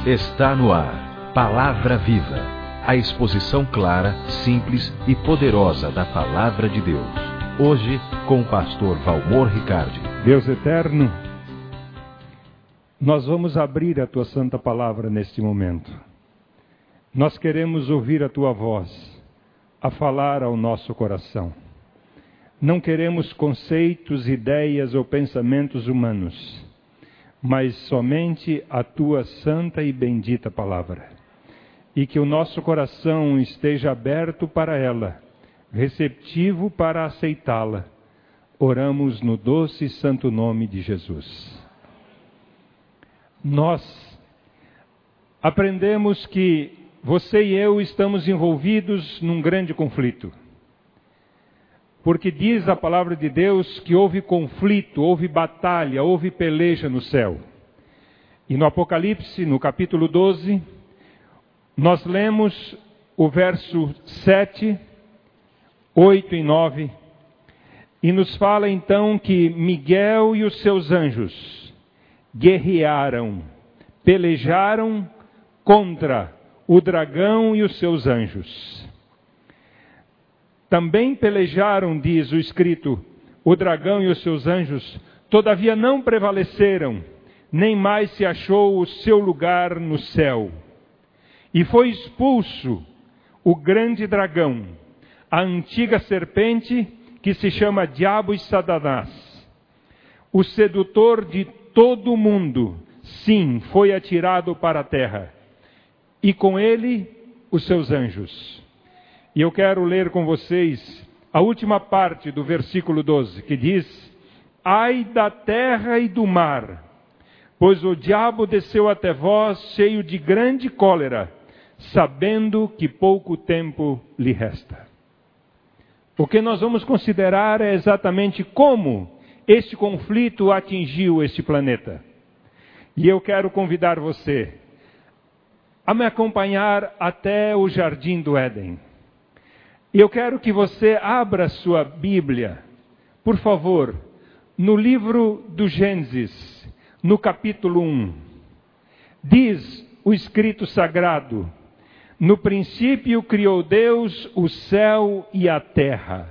Está no ar, Palavra Viva, a exposição clara, simples e poderosa da Palavra de Deus. Hoje, com o pastor Valmor Ricardi. Deus eterno, nós vamos abrir a Tua Santa Palavra neste momento. Nós queremos ouvir a Tua voz, a falar ao nosso coração. Não queremos conceitos, ideias ou pensamentos humanos, mas somente a Tua santa e bendita palavra. E que o nosso coração esteja aberto para ela, receptivo para aceitá-la. Oramos no doce e santo nome de Jesus. Nós aprendemos que você e eu estamos envolvidos num grande conflito. Porque diz a palavra de Deus que houve conflito, houve batalha, houve peleja no céu. E no Apocalipse, no capítulo 12, nós lemos o verso 7, 8 e 9, e nos fala então que Miguel e os seus anjos guerrearam, pelejaram contra o dragão e os seus anjos. Também pelejaram, diz o escrito, o dragão e os seus anjos, todavia não prevaleceram, nem mais se achou o seu lugar no céu. E foi expulso o grande dragão, a antiga serpente que se chama Diabo e Satanás, o sedutor de todo o mundo, sim, foi atirado para a terra, e com ele os seus anjos. E eu quero ler com vocês a última parte do versículo 12, que diz: Ai da terra e do mar, pois o diabo desceu até vós cheio de grande cólera, sabendo que pouco tempo lhe resta. O que nós vamos considerar é exatamente como este conflito atingiu este planeta. E eu quero convidar você a me acompanhar até o Jardim do Éden. E eu quero que você abra sua Bíblia, por favor, no livro do Gênesis, no capítulo 1. Diz o escrito sagrado: no princípio criou Deus o céu e a terra.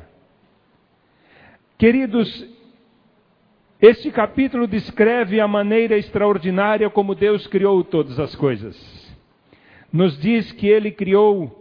Queridos, este capítulo descreve a maneira extraordinária como Deus criou todas as coisas. Nos diz que Ele criou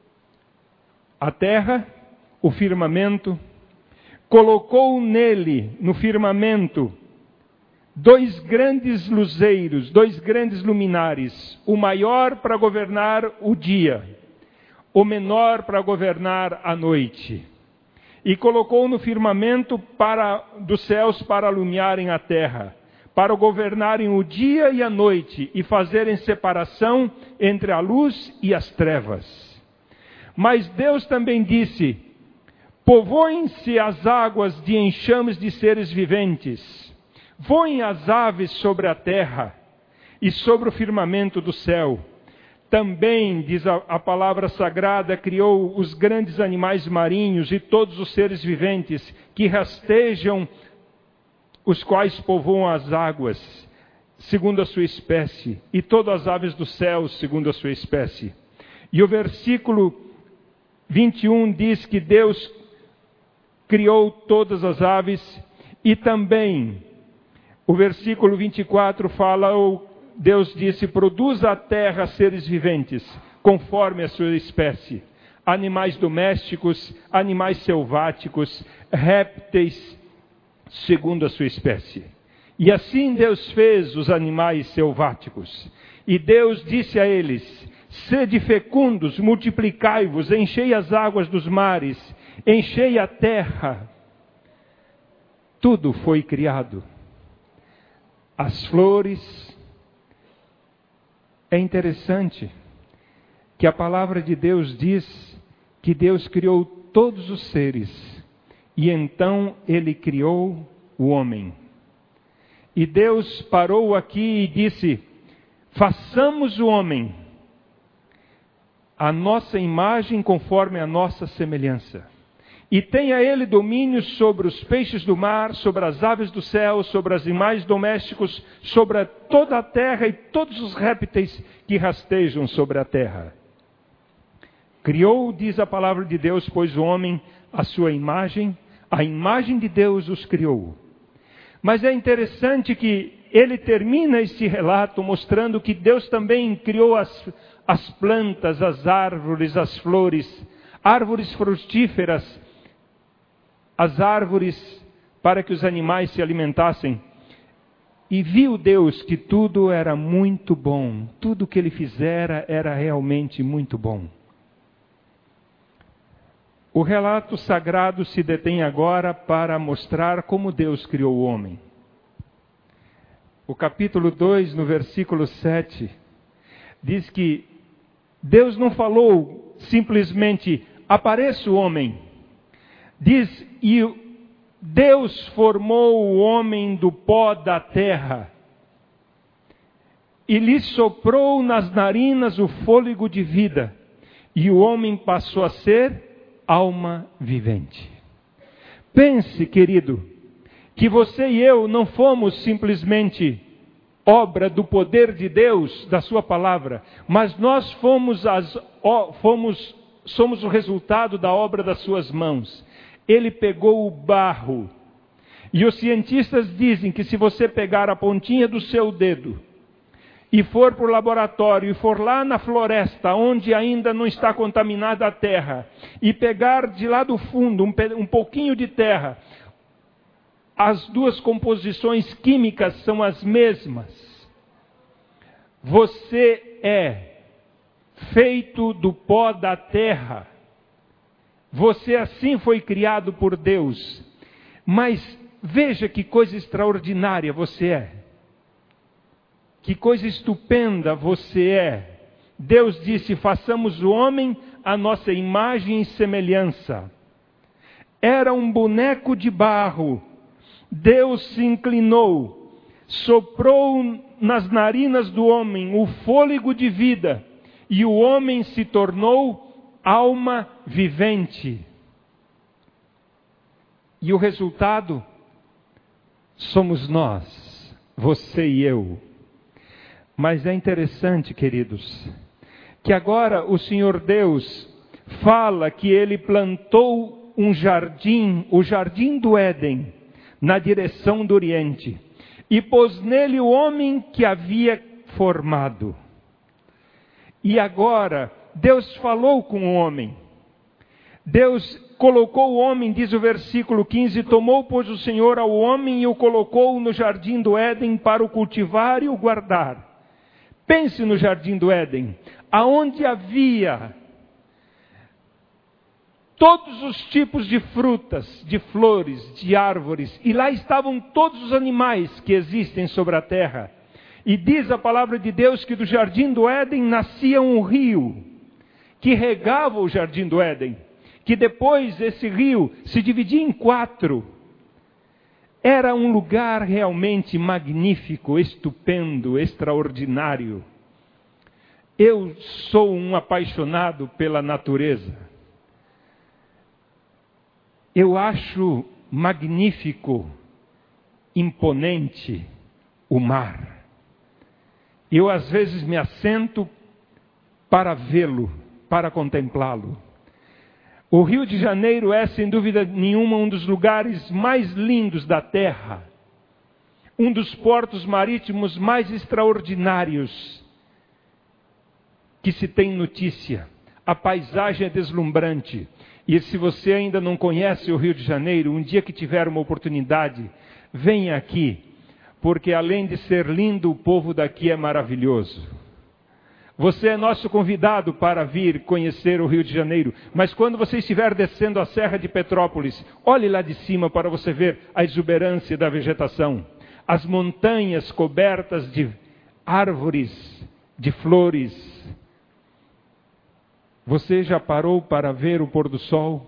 a terra, o firmamento, colocou nele, no firmamento, dois grandes luzeiros, dois grandes luminares, o maior para governar o dia, o menor para governar a noite. E colocou no firmamento dos céus para alumiarem a terra, para governarem o dia e a noite e fazerem separação entre a luz e as trevas. Mas Deus também disse: povoem-se as águas de enxames de seres viventes, voem as aves sobre a terra e sobre o firmamento do céu. Também, diz a palavra sagrada, criou os grandes animais marinhos e todos os seres viventes que rastejam, os quais povoam as águas, segundo a sua espécie, e todas as aves do céu, segundo a sua espécie. E o versículo 21 diz que Deus criou todas as aves, e também o versículo 24 fala, Deus disse: produza a terra seres viventes, conforme a sua espécie, animais domésticos, animais selváticos, répteis, segundo a sua espécie. E assim Deus fez os animais selváticos. E Deus disse a eles: sede fecundos, multiplicai-vos, enchei as águas dos mares, enchei a terra. Tudo foi criado. As flores. É interessante que a palavra de Deus diz que Deus criou todos os seres, e então Ele criou o homem. E Deus parou aqui e disse: façamos o homem a nossa imagem conforme a nossa semelhança. E tenha ele domínio sobre os peixes do mar, sobre as aves do céu, sobre os animais domésticos, sobre toda a terra e todos os répteis que rastejam sobre a terra. Criou, diz a palavra de Deus, pois o homem a sua imagem, a imagem de Deus os criou. Mas é interessante que ele termina este relato mostrando que Deus também criou as plantas, as árvores, as flores, árvores frutíferas, as árvores para que os animais se alimentassem. E viu Deus que tudo era muito bom. Tudo que ele fizera era realmente muito bom. O relato sagrado se detém agora para mostrar como Deus criou o homem. O capítulo 2, no versículo 7, diz que Deus não falou simplesmente, apareça o homem. Diz, e Deus formou o homem do pó da terra e lhe soprou nas narinas o fôlego de vida, e o homem passou a ser alma vivente. Pense, querido, que você e eu não fomos simplesmente obra do poder de Deus, da sua palavra, mas nós somos o resultado da obra das suas mãos. Ele pegou o barro. E os cientistas dizem que se você pegar a pontinha do seu dedo e for para o laboratório e for lá na floresta, onde ainda não está contaminada a terra, e pegar de lá do fundo um pouquinho de terra, as duas composições químicas são as mesmas. Você é feito do pó da terra. Você assim foi criado por Deus. Mas veja que coisa extraordinária você é. Que coisa estupenda você é. Deus disse, façamos o homem à nossa imagem e semelhança. Era um boneco de barro. Deus se inclinou, soprou nas narinas do homem o fôlego de vida, e o homem se tornou alma vivente. E o resultado somos nós, você e eu. Mas é interessante, queridos, que agora o Senhor Deus fala que Ele plantou um jardim, o jardim do Éden, na direção do Oriente, e pôs nele o homem que havia formado. E agora Deus falou com o homem. Deus colocou o homem, diz o versículo 15, tomou, pois, o Senhor ao homem e o colocou no jardim do Éden para o cultivar e o guardar. Pense no jardim do Éden, aonde havia todos os tipos de frutas, de flores, de árvores, e lá estavam todos os animais que existem sobre a terra. E diz a palavra de Deus que do jardim do Éden nascia um rio, que regava o jardim do Éden, que depois esse rio se dividia em 4. Era um lugar realmente magnífico, estupendo, extraordinário. Eu sou um apaixonado pela natureza. Eu acho magnífico, imponente o mar. Eu às vezes me assento para vê-lo, para contemplá-lo. O Rio de Janeiro é, sem dúvida nenhuma, um dos lugares mais lindos da terra. Um dos portos marítimos mais extraordinários que se tem notícia. A paisagem é deslumbrante. E se você ainda não conhece o Rio de Janeiro, um dia que tiver uma oportunidade, venha aqui. Porque além de ser lindo, o povo daqui é maravilhoso. Você é nosso convidado para vir conhecer o Rio de Janeiro. Mas quando você estiver descendo a Serra de Petrópolis, olhe lá de cima para você ver a exuberância da vegetação. As montanhas cobertas de árvores, de flores. Você já parou para ver o pôr do sol?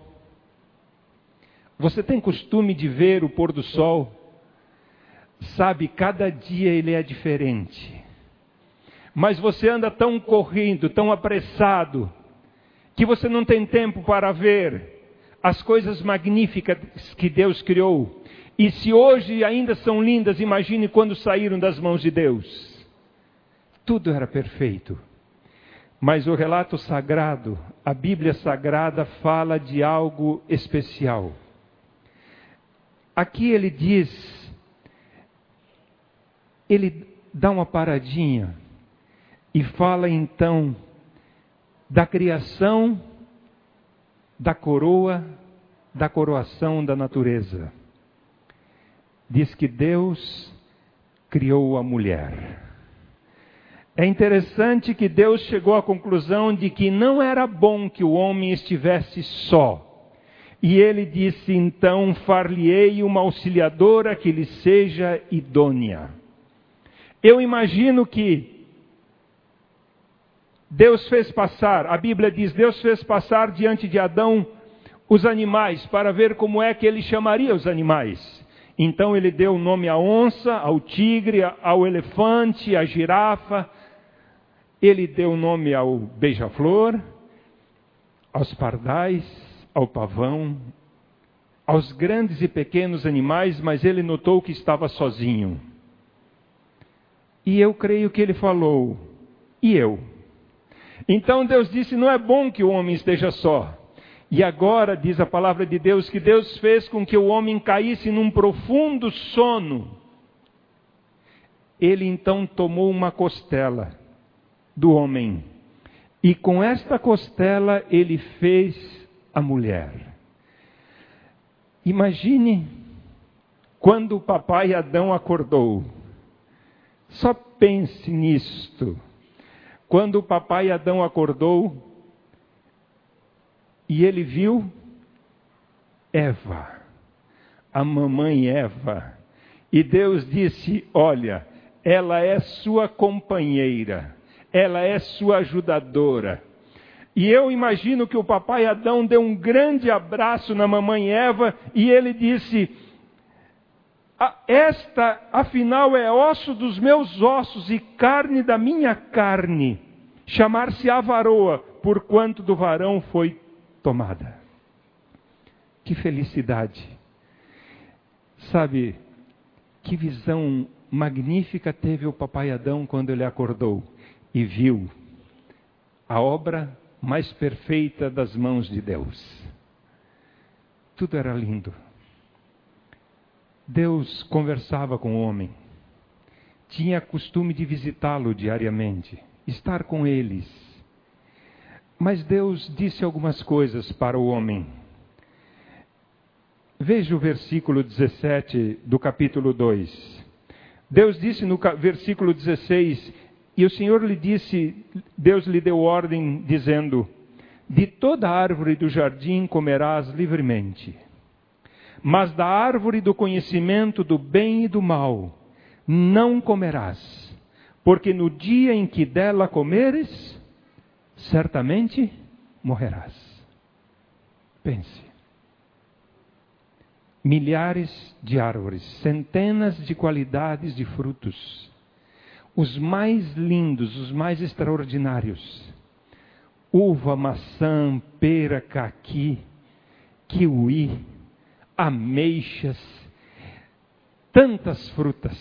Você tem costume de ver o pôr do sol? Sabe, cada dia ele é diferente. Mas você anda tão correndo, tão apressado, que você não tem tempo para ver as coisas magníficas que Deus criou. E se hoje ainda são lindas, imagine quando saíram das mãos de Deus. Tudo era perfeito. Mas o relato sagrado, a Bíblia Sagrada, fala de algo especial. Aqui ele diz, ele dá uma paradinha e fala então da criação, da coroação da natureza. Diz que Deus criou a mulher. É interessante que Deus chegou à conclusão de que não era bom que o homem estivesse só. E ele disse, então, far-lhe-ei uma auxiliadora que lhe seja idônea. Eu imagino que Deus fez passar, a Bíblia diz, Deus fez passar diante de Adão os animais, para ver como é que ele chamaria os animais. Então ele deu o nome à onça, ao tigre, ao elefante, à girafa. Ele deu o nome ao beija-flor, aos pardais, ao pavão, aos grandes e pequenos animais, mas ele notou que estava sozinho. E eu creio que ele falou, e eu? Então Deus disse, não é bom que o homem esteja só. E agora, diz a palavra de Deus, que Deus fez com que o homem caísse num profundo sono. Ele então tomou uma costela do homem. E com esta costela ele fez a mulher. Imagine quando o papai Adão acordou. Só pense nisto. Quando o papai Adão acordou e ele viu Eva, a mamãe Eva. E Deus disse, olha, ela é sua companheira, ela é sua ajudadora. E eu imagino que o papai Adão deu um grande abraço na mamãe Eva e ele disse, esta afinal é osso dos meus ossos e carne da minha carne, chamar-se-á varoa, porquanto do varão foi tomada. Que felicidade! Sabe, que visão magnífica teve o papai Adão quando ele acordou e viu a obra mais perfeita das mãos de Deus. Tudo era lindo. Deus conversava com o homem, tinha costume de visitá-lo diariamente, estar com eles. Mas Deus disse algumas coisas para o homem. Veja o versículo 17 do capítulo 2. Deus disse no versículo 16, e o Senhor lhe disse, Deus lhe deu ordem dizendo, de toda árvore do jardim comerás livremente, mas da árvore do conhecimento do bem e do mal não comerás, porque no dia em que dela comeres, certamente morrerás. Pense. Milhares de árvores, centenas de qualidades de frutos, os mais lindos, os mais extraordinários, uva, maçã, pera, caqui, kiwi, ameixas, tantas frutas.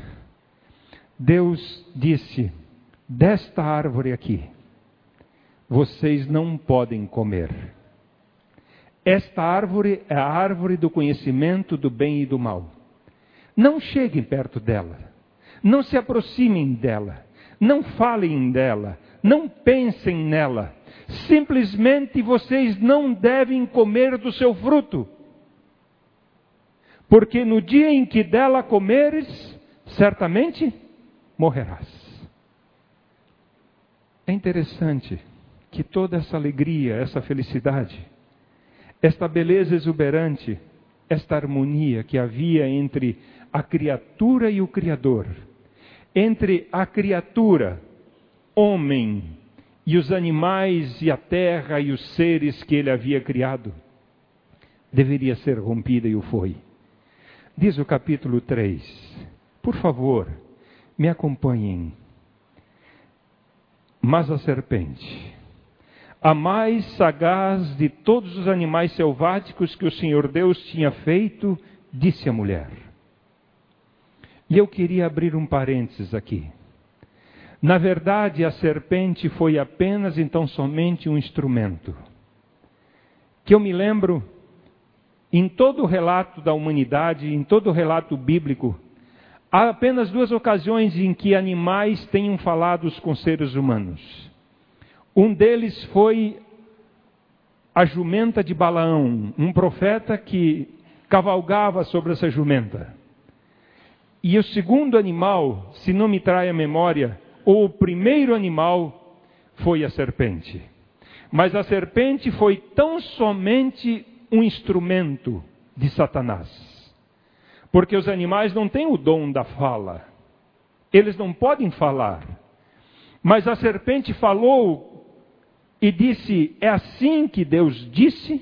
Deus disse, desta árvore aqui, vocês não podem comer. Esta árvore é a árvore do conhecimento do bem e do mal. Não cheguem perto dela. Não se aproximem dela. Não falem dela. Não pensem nela. Simplesmente vocês não devem comer do seu fruto. Porque no dia em que dela comeres, certamente morrerás. É interessante que toda essa alegria, essa felicidade, esta beleza exuberante, esta harmonia que havia entre a criatura e o Criador, entre a criatura, homem, e os animais e a terra e os seres que ele havia criado, deveria ser rompida e o foi. Diz o capítulo 3, por favor, me acompanhem. Mas a serpente, a mais sagaz de todos os animais selváticos que o Senhor Deus tinha feito, disse a mulher. E eu queria abrir um parênteses aqui. Na verdade, a serpente foi apenas, então, somente um instrumento. Que eu me lembro, em todo o relato da humanidade, em todo o relato bíblico, há apenas 2 ocasiões em que animais tenham falado com seres humanos. Um deles foi a jumenta de Balaão, um profeta que cavalgava sobre essa jumenta. E o segundo animal, se não me trai a memória, ou o primeiro animal, foi a serpente. Mas a serpente foi tão somente um instrumento de Satanás. Porque os animais não têm o dom da fala. Eles não podem falar. Mas a serpente falou e disse, é assim que Deus disse?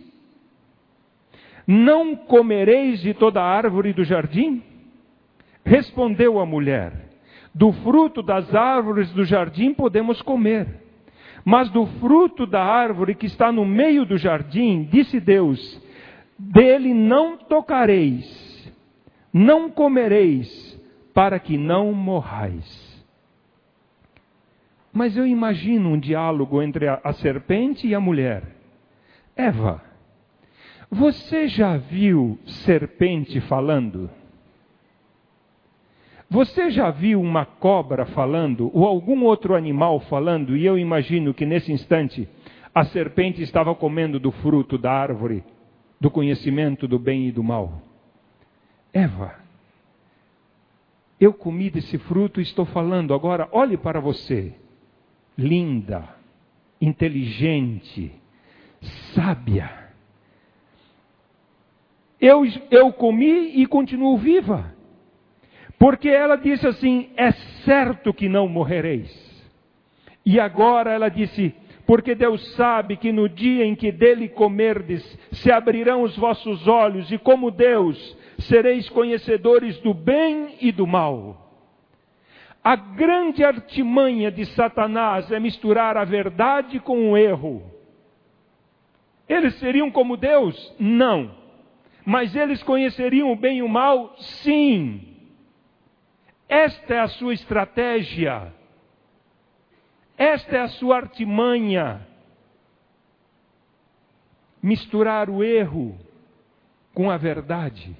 Não comereis de toda a árvore do jardim? Respondeu a mulher, do fruto das árvores do jardim podemos comer. Mas do fruto da árvore que está no meio do jardim, disse Deus, dele não tocareis, não comereis, para que não morrais. Mas eu imagino um diálogo entre a serpente e a mulher. Eva, você já viu serpente falando? Você já viu uma cobra falando, ou algum outro animal falando? E eu imagino que nesse instante a serpente estava comendo do fruto da árvore, do conhecimento do bem e do mal. Eva, eu comi desse fruto e estou falando, agora olhe para você. Linda, inteligente, sábia. Eu comi e continuo viva. Porque ela disse assim, é certo que não morrereis. E agora ela disse, porque Deus sabe que no dia em que dele comerdes, se abrirão os vossos olhos, e como Deus, sereis conhecedores do bem e do mal. A grande artimanha de Satanás é misturar a verdade com o erro. Eles seriam como Deus? Não. Mas eles conheceriam o bem e o mal? Sim. Esta é a sua estratégia. Esta é a sua artimanha. Misturar o erro com a verdade.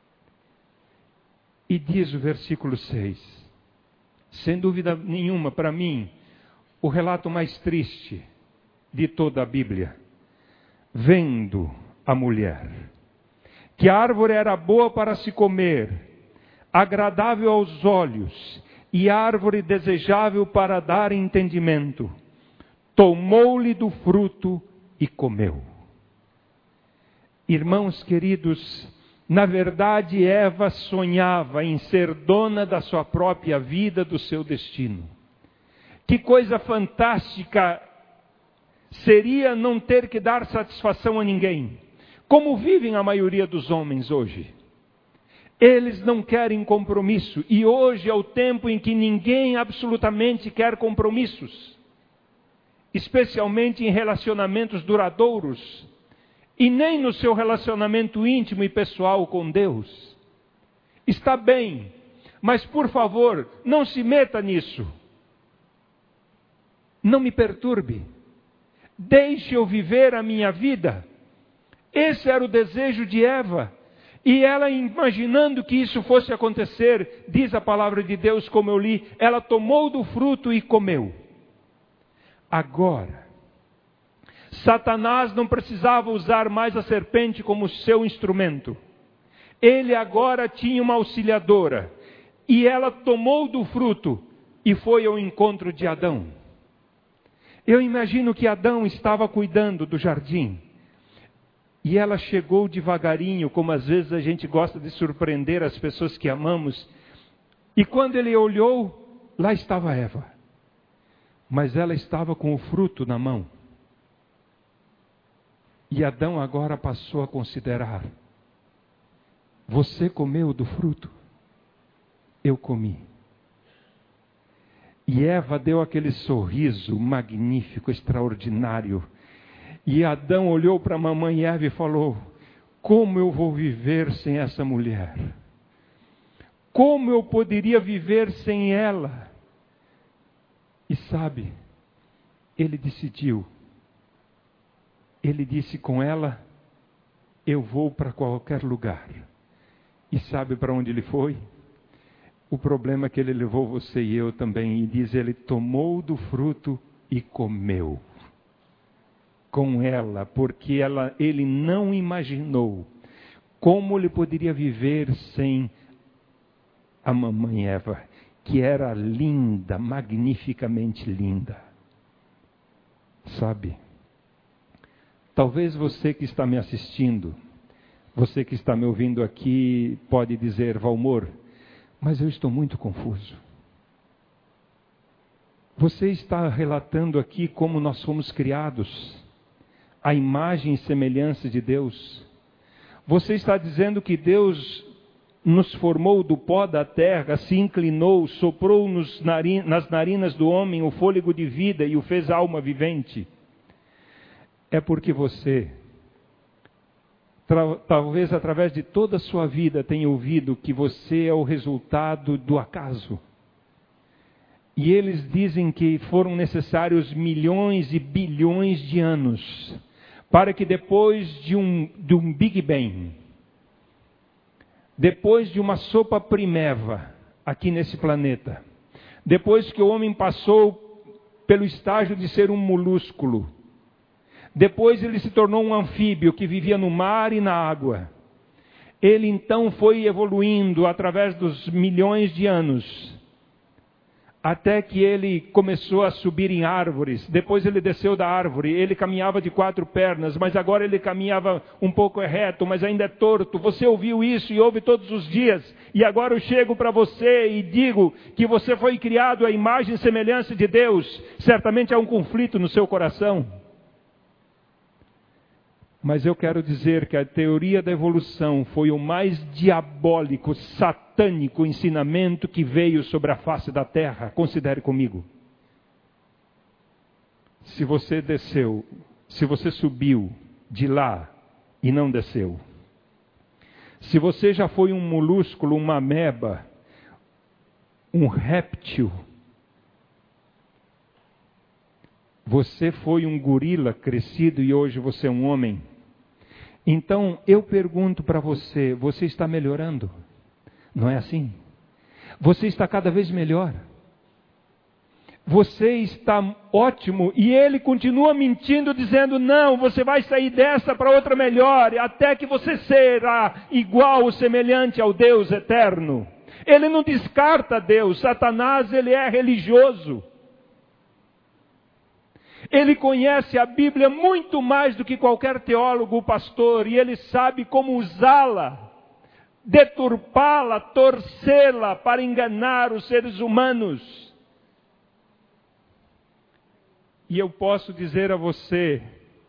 E diz o versículo 6. Sem dúvida nenhuma, para mim, o relato mais triste de toda a Bíblia. Vendo a mulher, que a árvore era boa para se comer, agradável aos olhos, e árvore desejável para dar entendimento, tomou-lhe do fruto e comeu. Irmãos queridos, na verdade Eva sonhava em ser dona da sua própria vida, do seu destino. Que coisa fantástica seria não ter que dar satisfação a ninguém, como vivem a maioria dos homens hoje. Eles não querem compromisso, e hoje é o tempo em que ninguém absolutamente quer compromissos, especialmente em relacionamentos duradouros, e nem no seu relacionamento íntimo e pessoal com Deus. Está bem, mas por favor, não se meta nisso. Não me perturbe. Deixe eu viver a minha vida. Esse era o desejo de Eva. E ela, imaginando que isso fosse acontecer, diz a palavra de Deus, como eu li, ela tomou do fruto e comeu. Agora, Satanás não precisava usar mais a serpente como seu instrumento. Ele agora tinha uma auxiliadora. E ela tomou do fruto e foi ao encontro de Adão. Eu imagino que Adão estava cuidando do jardim. E ela chegou devagarinho, como às vezes a gente gosta de surpreender as pessoas que amamos. E quando ele olhou, lá estava Eva. Mas ela estava com o fruto na mão. E Adão agora passou a considerar: você comeu do fruto? Eu comi. E Eva deu aquele sorriso magnífico, extraordinário. E Adão olhou para a mamãe Eva e falou: como eu vou viver sem essa mulher? Como eu poderia viver sem ela? E sabe, ele decidiu. Ele disse com ela: eu vou para qualquer lugar. E sabe para onde ele foi? O problema é que ele levou você e eu também. E diz, ele tomou do fruto e comeu com ela, porque ele não imaginou como ele poderia viver sem a mamãe Eva, que era linda, magnificamente linda. Sabe, talvez você que está me assistindo, você que está me ouvindo aqui, pode dizer: Valmor, mas eu estou muito confuso. Você está relatando aqui como nós fomos criados, a imagem e semelhança de Deus. Você está dizendo que Deus nos formou do pó da terra, se inclinou, soprou nas narinas do homem o fôlego de vida e o fez alma vivente. É porque você, talvez através de toda a sua vida, tenha ouvido que você é o resultado do acaso. E eles dizem que foram necessários milhões e bilhões de anos para que depois de um Big Bang, depois de uma sopa primeva aqui nesse planeta, depois que o homem passou pelo estágio de ser um molúsculo, depois ele se tornou um anfíbio que vivia no mar e na água, ele então foi evoluindo através dos milhões de anos, até que ele começou a subir em árvores. Depois ele desceu da árvore, ele caminhava de 4 pernas, mas agora ele caminhava um pouco reto, mas ainda é torto. Você ouviu isso e ouve todos os dias, e agora eu chego para você e digo que você foi criado à imagem e semelhança de Deus. Certamente há um conflito no seu coração, mas eu quero dizer que a teoria da evolução foi o mais diabólico, satânico ensinamento que veio sobre a face da terra. Considere comigo. Se você subiu de lá e não desceu, se você já foi um molúsculo, uma ameba, um réptil, você foi um gorila crescido e hoje você é um homem. Então, eu pergunto para você, você está melhorando? Não é assim? Você está cada vez melhor. Você está ótimo e ele continua mentindo, dizendo: não, você vai sair dessa para outra melhor, até que você será igual ou semelhante ao Deus eterno. Ele não descarta Deus. Satanás, ele é religioso. Ele conhece a Bíblia muito mais do que qualquer teólogo ou pastor, e ele sabe como usá-la, deturpá-la, torcê-la para enganar os seres humanos. E eu posso dizer a você,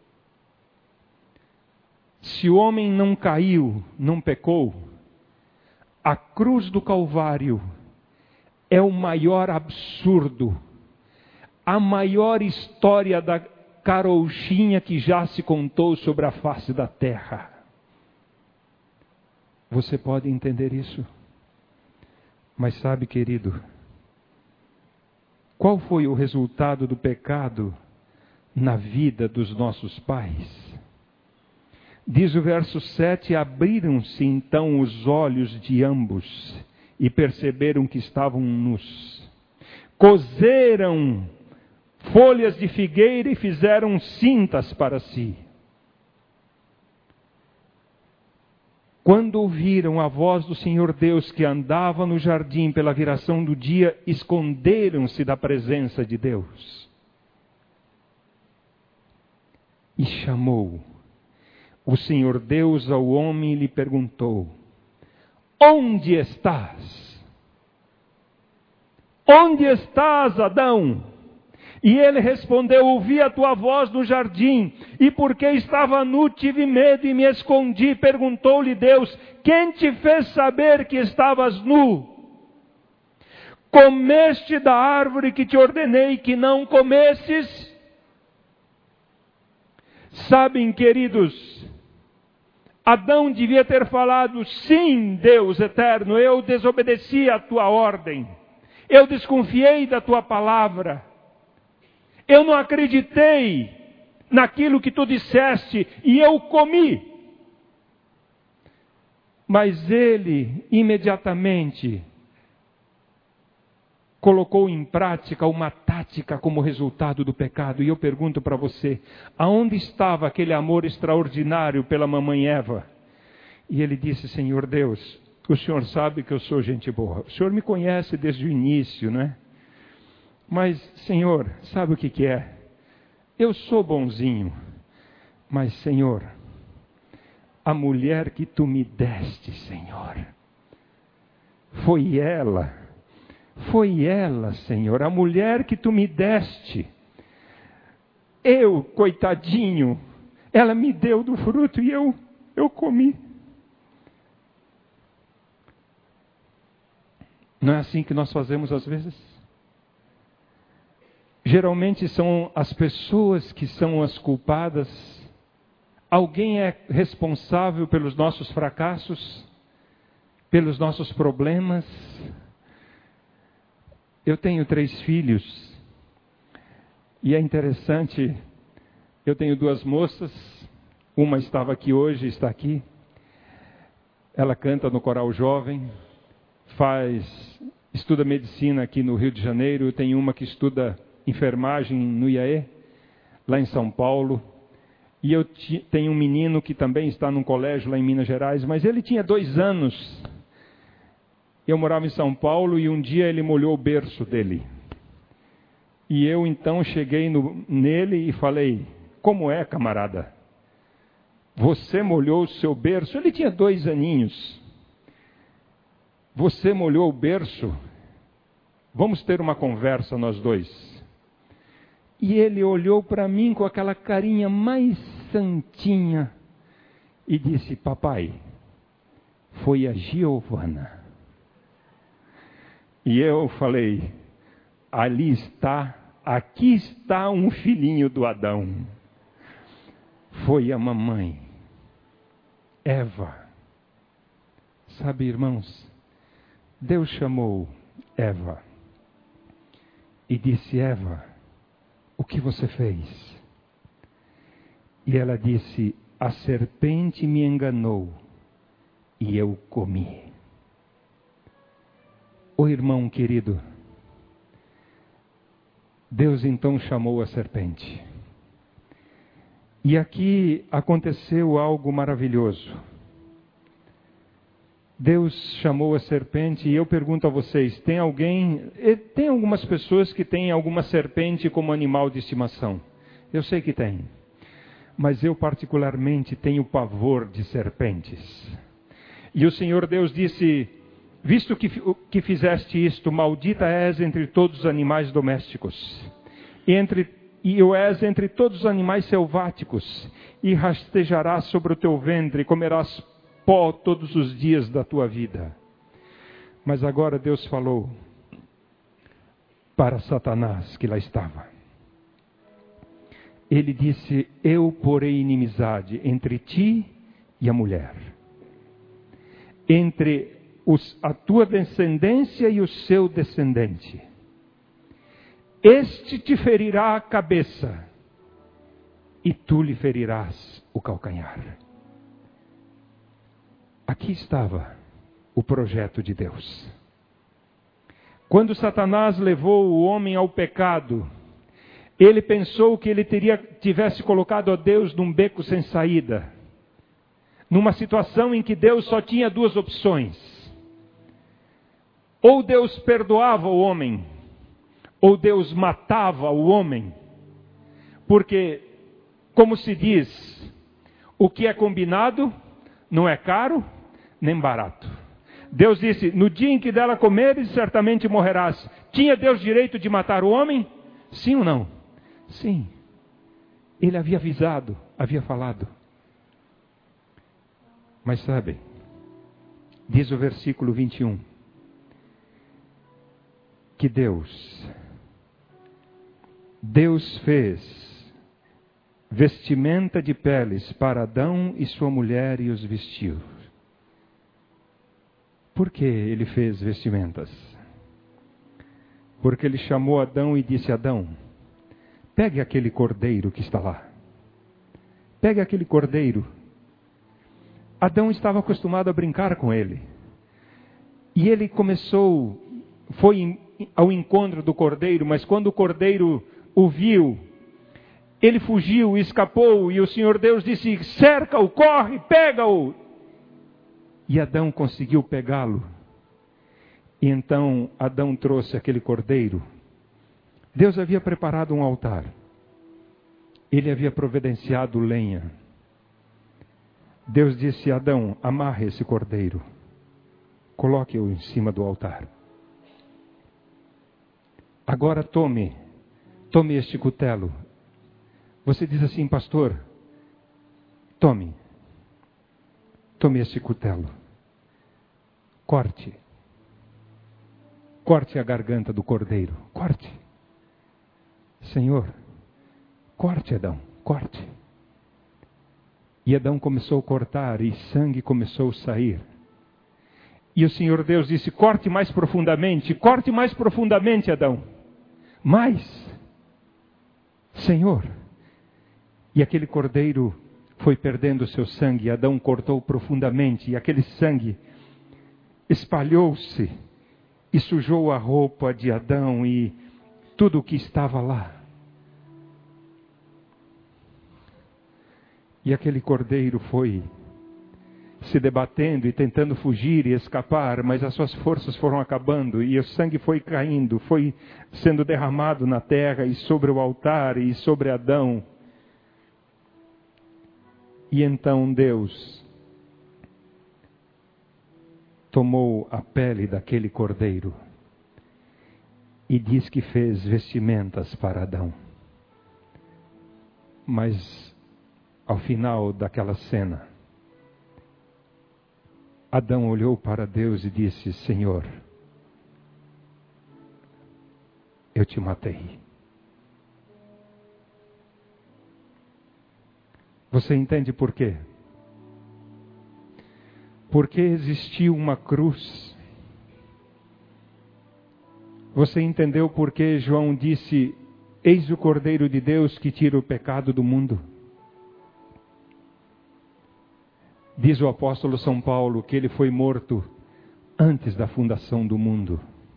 se o homem não caiu, não pecou, a cruz do Calvário é o maior absurdo, a maior história da carochinha que já se contou sobre a face da terra. Você pode entender isso? Mas sabe, querido, qual foi o resultado do pecado na vida dos nossos pais? Diz o verso 7, abriram-se então os olhos de ambos e perceberam que estavam nus. Coseram folhas de figueira e fizeram cintas para si. Quando ouviram a voz do Senhor Deus que andava no jardim pela viração do dia, esconderam-se da presença de Deus. E chamou o Senhor Deus ao homem e lhe perguntou: onde estás? Onde estás, Adão? E ele respondeu: ouvi a tua voz no jardim, e porque estava nu tive medo e me escondi. Perguntou-lhe Deus: quem te fez saber que estavas nu? Comeste da árvore que te ordenei que não comesses? Sabem, queridos, Adão devia ter falado: sim, Deus eterno, eu desobedeci a tua ordem, eu desconfiei da tua palavra, eu não acreditei naquilo que tu disseste e eu comi. Mas ele imediatamente colocou em prática uma tática como resultado do pecado. E eu pergunto para você, aonde estava aquele amor extraordinário pela mamãe Eva? E ele disse: Senhor Deus, o Senhor sabe que eu sou gente boa. O Senhor me conhece desde o início, né? Mas, Senhor, sabe o que é? Eu sou bonzinho. Mas, Senhor, a mulher que tu me deste, Senhor, foi ela, Senhor, a mulher que tu me deste. Eu, coitadinho, ela me deu do fruto e eu comi. Não é assim que nós fazemos às vezes? Geralmente são as pessoas que são as culpadas. Alguém é responsável pelos nossos fracassos, pelos nossos problemas. Eu tenho 3 filhos e é interessante, eu tenho 2 moças, uma estava aqui hoje, está aqui. Ela canta no coral jovem, estuda medicina aqui no Rio de Janeiro. Eu tenho uma que estuda enfermagem no IAE, lá em São Paulo. E eu tenho um menino que também está num colégio lá em Minas Gerais, mas ele tinha 2 anos. Eu morava em São Paulo e um dia ele molhou o berço dele. E eu então cheguei nele e falei: como é, camarada? Você molhou o seu berço? Ele tinha 2 aninhos. Você molhou o berço? Vamos ter uma conversa nós 2. E ele olhou para mim com aquela carinha mais santinha e disse: papai, foi a Giovana. E eu falei: aqui está um filhinho do Adão. Foi a mamãe, Eva. Sabe, irmãos, Deus chamou Eva e disse: Eva, o que você fez? E ela disse: a serpente me enganou e eu comi. Ô irmão querido, Deus então chamou a serpente. E aqui aconteceu algo maravilhoso. Deus chamou a serpente e eu pergunto a vocês, tem algumas pessoas que têm alguma serpente como animal de estimação? Eu sei que tem. Mas eu particularmente tenho pavor de serpentes. E o Senhor Deus disse: visto que fizeste isto, maldita és entre todos os animais domésticos, e o és entre todos os animais selváticos, e rastejarás sobre o teu ventre, e comerás pó todos os dias da tua vida. Mas agora Deus falou para Satanás, que lá estava. Ele disse: eu porei inimizade entre ti e a mulher, entre a tua descendência e o seu descendente. Este te ferirá a cabeça e tu lhe ferirás o calcanhar. Aqui estava o projeto de Deus. Quando Satanás levou o homem ao pecado, ele pensou que ele tivesse colocado a Deus num beco sem saída, numa situação em que Deus só tinha 2 opções. Ou Deus perdoava o homem, ou Deus matava o homem. Porque, como se diz, o que é combinado não é caro nem barato. Deus disse: no dia em que dela comeres, certamente morrerás. Tinha Deus direito de matar o homem? Sim ou não? Sim. Ele havia avisado, havia falado. Mas sabe, diz o versículo 21, que Deus fez vestimenta de peles para Adão e sua mulher e os vestiu. Por que ele fez vestimentas? Porque ele chamou Adão e disse: Adão, pegue aquele cordeiro que está lá. Pegue aquele cordeiro. Adão estava acostumado a brincar com ele. E ele foi ao encontro do cordeiro, mas quando o cordeiro o viu, ele fugiu, escapou, e o Senhor Deus disse: cerca-o, corre, pega-o. E Adão conseguiu pegá-lo. E então Adão trouxe aquele cordeiro. Deus havia preparado um altar. Ele havia providenciado lenha. Deus disse: Adão, amarre esse cordeiro. Coloque-o em cima do altar. Agora tome este cutelo. Você diz assim: pastor, tome este cutelo. Corte a garganta do cordeiro. Corte. Senhor, corte, Adão, corte. E Adão começou a cortar e sangue começou a sair. E o Senhor Deus disse: corte mais profundamente, Adão. Mais, Senhor. E aquele cordeiro foi perdendo o seu sangue. Adão cortou profundamente e aquele sangue espalhou-se e sujou a roupa de Adão e tudo o que estava lá. E aquele cordeiro foi se debatendo e tentando fugir e escapar, mas as suas forças foram acabando e o sangue foi caindo, foi sendo derramado na terra e sobre o altar e sobre Adão. E então Deus tomou a pele daquele cordeiro e diz que fez vestimentas para Adão. Mas ao final daquela cena, Adão olhou para Deus e disse: Senhor, eu te matei. Você entende por quê? Porque existiu uma cruz. Você entendeu por que João disse: eis o Cordeiro de Deus que tira o pecado do mundo? Diz o apóstolo São Paulo que ele foi morto antes da fundação do mundo.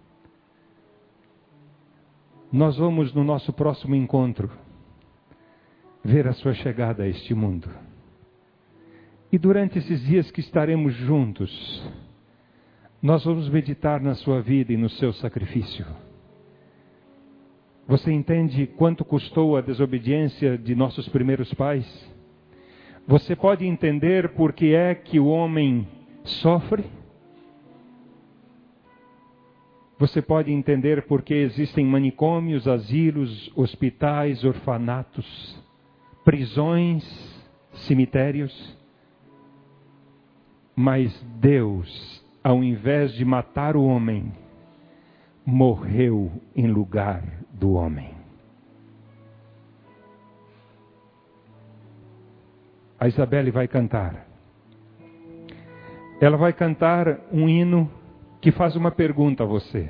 Nós vamos no nosso próximo encontro ver a sua chegada a este mundo. E durante esses dias que estaremos juntos, nós vamos meditar na sua vida e no seu sacrifício. Você entende quanto custou a desobediência de nossos primeiros pais? Você pode entender por que é que o homem sofre? Você pode entender por que existem manicômios, asilos, hospitais, orfanatos, prisões, cemitérios? Mas Deus, ao invés de matar o homem, morreu em lugar do homem. A Isabelle vai cantar. Ela vai cantar um hino que faz uma pergunta a você.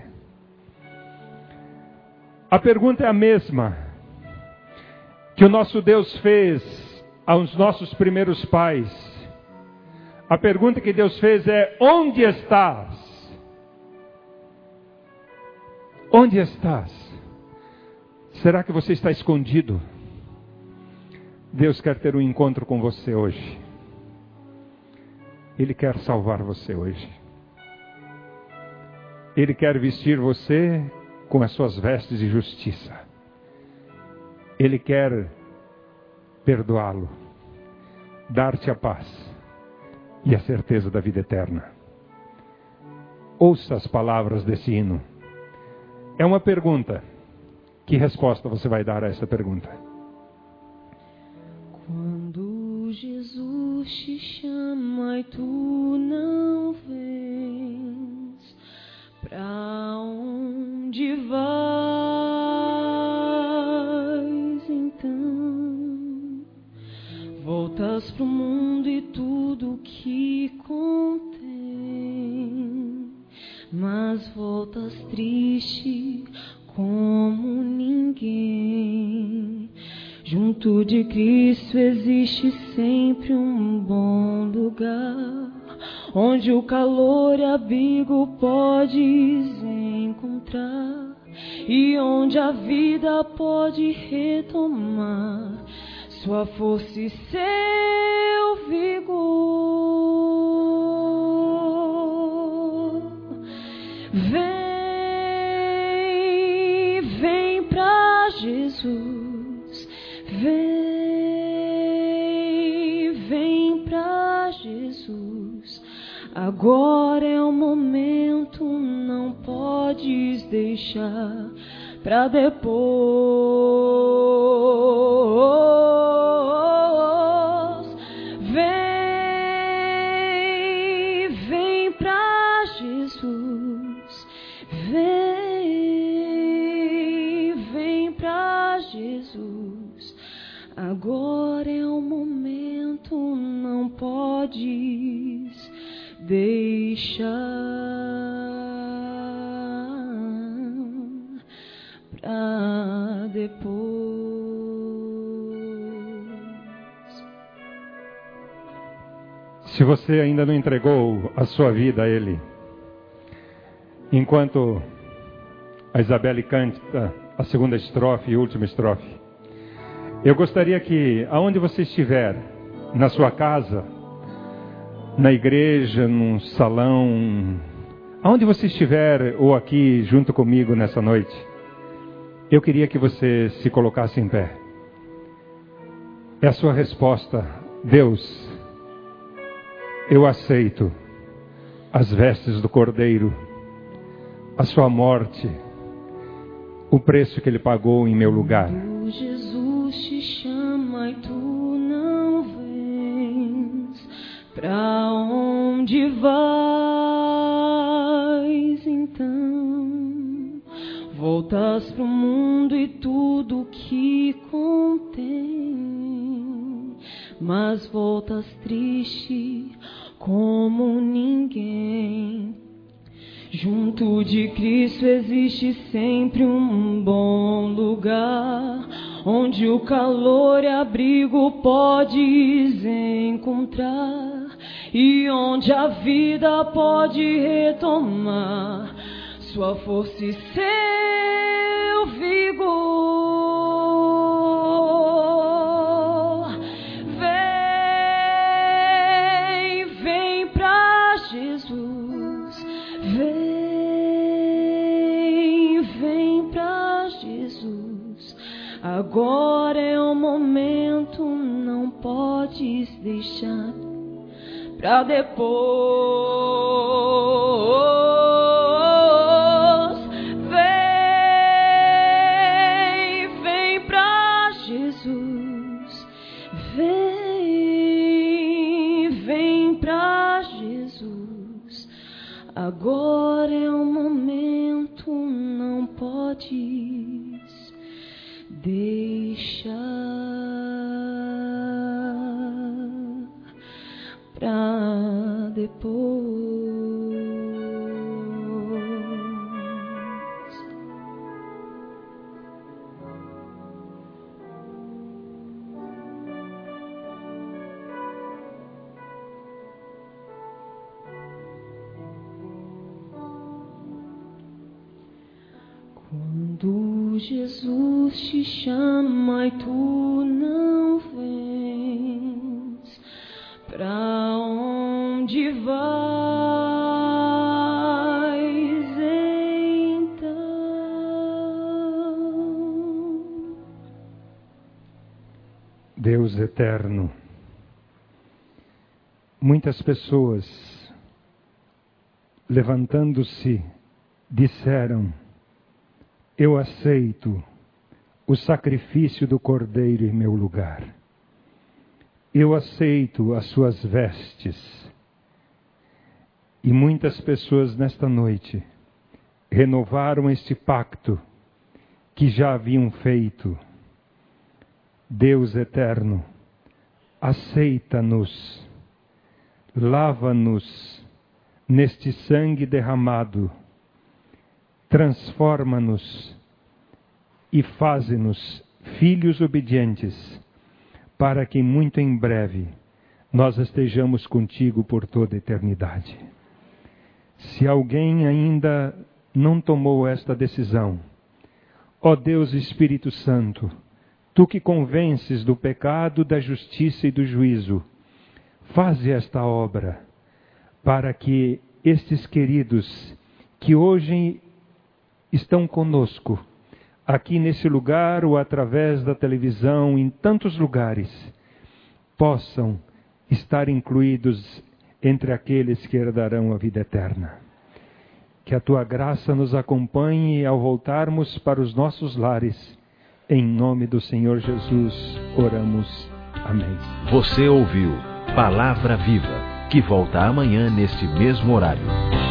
A pergunta é a mesma que o nosso Deus fez aos nossos primeiros pais. A pergunta que Deus fez é: onde estás? Onde estás? Será que você está escondido? Deus quer ter um encontro com você hoje. Ele quer salvar você hoje. Ele quer vestir você com as suas vestes de justiça. Ele quer perdoá-lo, dar-te a paz e a certeza da vida eterna. Ouça as palavras desse hino. É uma pergunta. Que resposta você vai dar a essa pergunta? Quando Jesus te chama e tu não vens, pra onde vais então? Voltas pro mundo e tudo que contém, mas voltas triste como ninguém. Junto de Cristo existe sempre um bom lugar, onde o calor e abrigo podes encontrar, e onde a vida pode retomar sua força e seu vigor. Vem pra Jesus, vem pra Jesus. Agora é o momento, não podes deixar pra depois. Vem pra Jesus, vem pra Jesus. Agora é o momento, não podes deixar pra depois. Se você ainda não entregou a sua vida a Ele, enquanto a Isabelle canta a segunda estrofe e última estrofe, eu gostaria que, aonde você estiver, na sua casa, na igreja, num salão, aonde você estiver ou aqui junto comigo nessa noite, eu queria que você se colocasse em pé. É a sua resposta: Deus, eu aceito as vestes do Cordeiro, a sua morte, o preço que Ele pagou em meu lugar. Jesus te chama e tu não vens. Pra onde vais então? Voltas pro mundo e tudo que contém, mas voltas triste como ninguém. Junto de Cristo existe sempre um bom lugar, onde o calor e abrigo podes encontrar, e onde a vida pode retomar sua força e seu vigor. Vem pra Jesus, vem pra Jesus. Agora é o momento, não podes deixar pra depois. Vem pra Jesus, vem pra Jesus. Agora é o momento, não podes deixar pra depois. Quando Jesus te chama e tu não vens, pra onde vais então? Deus eterno, muitas pessoas, levantando-se, disseram: eu aceito o sacrifício do Cordeiro em meu lugar. Eu aceito as suas vestes. E muitas pessoas nesta noite renovaram este pacto que já haviam feito. Deus eterno, aceita-nos, lava-nos neste sangue derramado, transforma-nos e faze-nos filhos obedientes, para que muito em breve nós estejamos contigo por toda a eternidade. Se alguém ainda não tomou esta decisão, ó Deus Espírito Santo, tu que convences do pecado, da justiça e do juízo, faze esta obra para que estes queridos que hoje estão conosco, aqui nesse lugar ou através da televisão, em tantos lugares, possam estar incluídos entre aqueles que herdarão a vida eterna. Que a tua graça nos acompanhe ao voltarmos para os nossos lares. Em nome do Senhor Jesus, oramos. Amém. Você ouviu Palavra Viva, que volta amanhã neste mesmo horário.